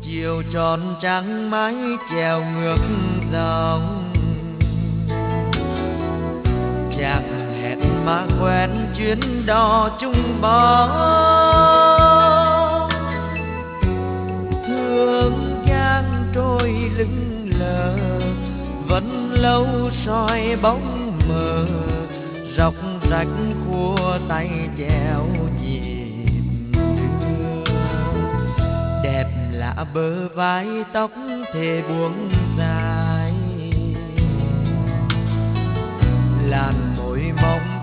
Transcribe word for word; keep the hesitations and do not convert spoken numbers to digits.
chiều tròn trắng mái chèo ngược dòng, chàng hẹn mà quen chuyến đò chung bó. Hương nhang trôi lững lờ vẫn lâu soi bóng mờ, dọc rạch khua tay chèo nhịp đưa. Đẹp lạ bờ vai tóc thề buông dài, làn môi mỏng